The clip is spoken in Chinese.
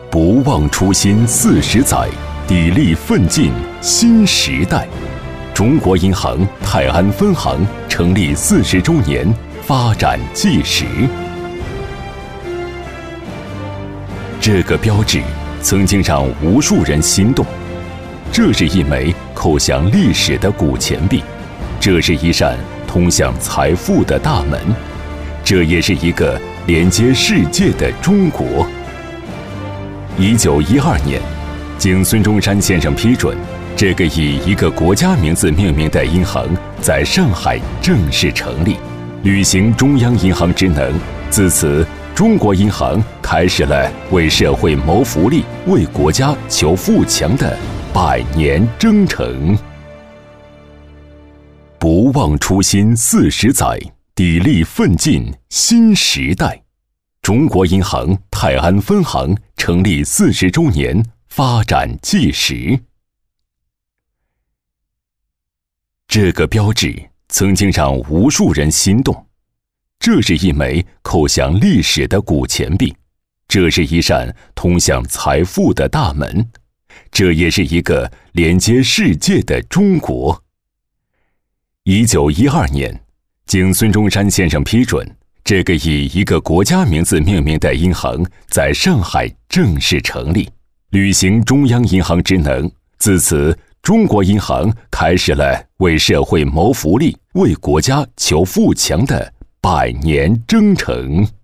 不忘初心40载，砥砺奋进新时代。中国银行泰安分行成立40周年发展纪实。这个标志曾经让无数人心动。这是一枚叩响历史的古钱币，这是一扇通向财富的大门，这也是一个连接世界的中国。1912年，经孙中山先生批准，这个以一个国家名字命名的银行在上海正式成立，履行中央银行职能。自此，中国银行开始了为社会谋福利、为国家求富强的100年征程。不忘初心40载，砥砺奋进新时代。中国银行泰安分行成立40周年发展纪实。这个标志曾经让无数人心动。这是一枚叩响历史的古钱币，这是一扇通向财富的大门，这也是一个连接世界的中国。1912年，经孙中山先生批准，这个以一个国家名字命名的银行在上海正式成立，履行中央银行职能。自此，中国银行开始了为社会谋福利、为国家求富强的100年征程。